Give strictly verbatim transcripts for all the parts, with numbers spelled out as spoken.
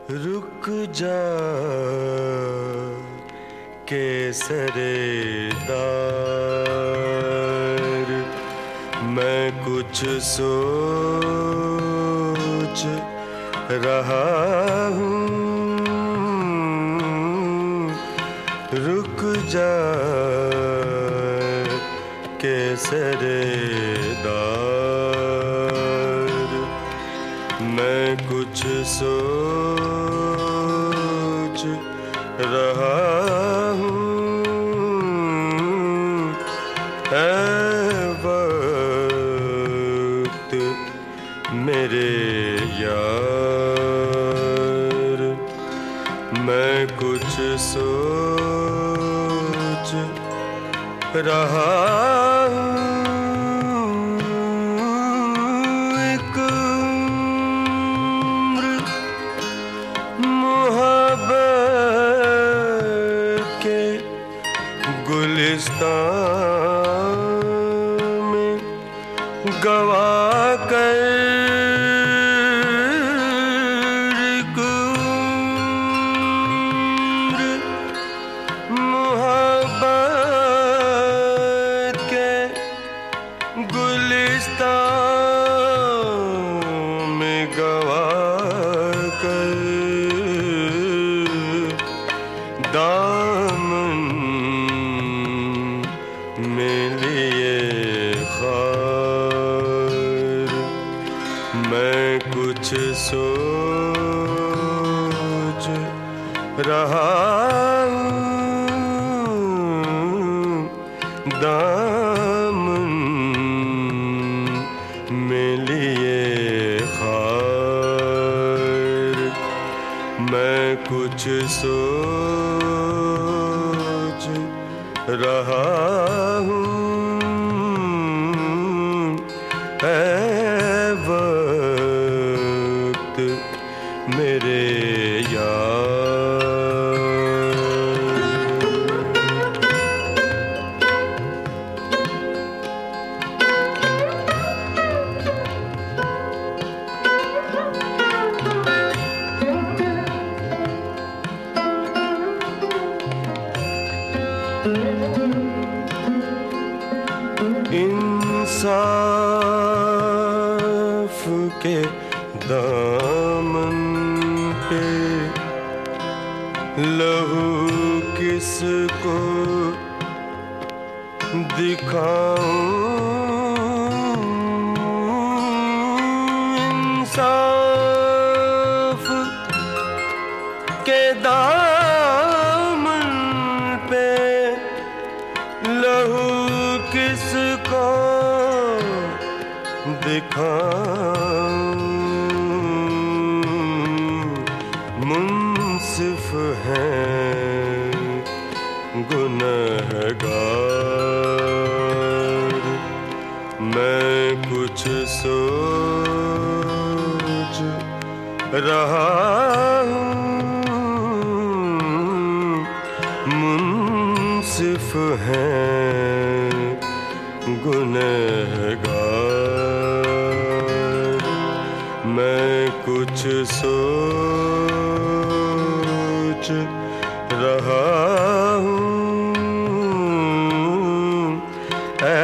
रुक जा केसरेदार, मैं कुछ सोच रहा हूँ। रुक जा केसरेदार, मैं कुछ सोच रहा हूँ। है वक्त मेरे यार, मैं कुछ सोच रहा हूँ। एक उम्र मोहब्बत के गुलिस्तान में गवा कर, एक उम्र मोहब्बत के गुलिस्तान में गवा कर, दामन में लिए खार, मैं कुछ सोच रहा हूँ। दामन में लिए खार, मैं कुछ सोच रहा हूँ। है वक्त मेरे यार। इंसाफ के दामन पे लहू किसको दिखाऊं। इंसाफ के दामन पे लहू किसको दिखाऊं। मुंसिफ हैं गुनहगार, मैं कुछ सोच रहा हूँ। मुंसिफ हैं गुनहगार, मैं कुछ सोच रहा हूँ। ऐ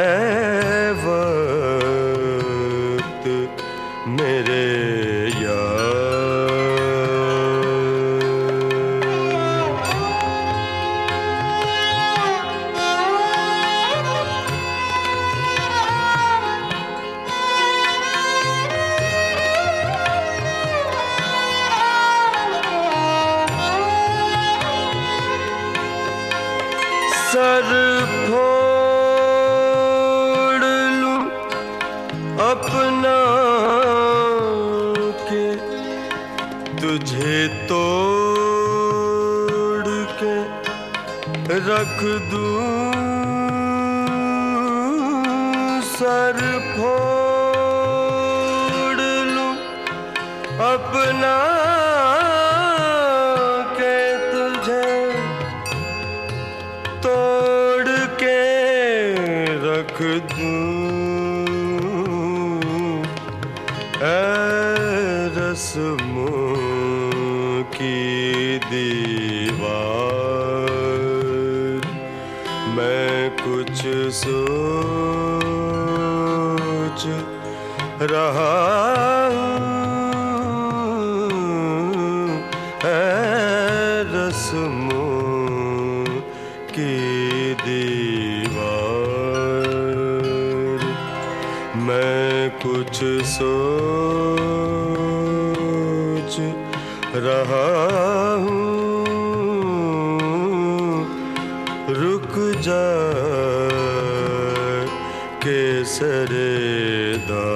वक्त मेरे सर फोड़ लूं अपना के तुझे तोड़ के रख दूं। सर फोड़ लूं अपना के तुझे तोड़ के रख दूं। ऐ रस्मों दीवार। मैं कुछ सोच रहा हूँ, है रस्मों की दीवार। मैं कुछ सोच रहा हूँ, रुक जा केसरे दा।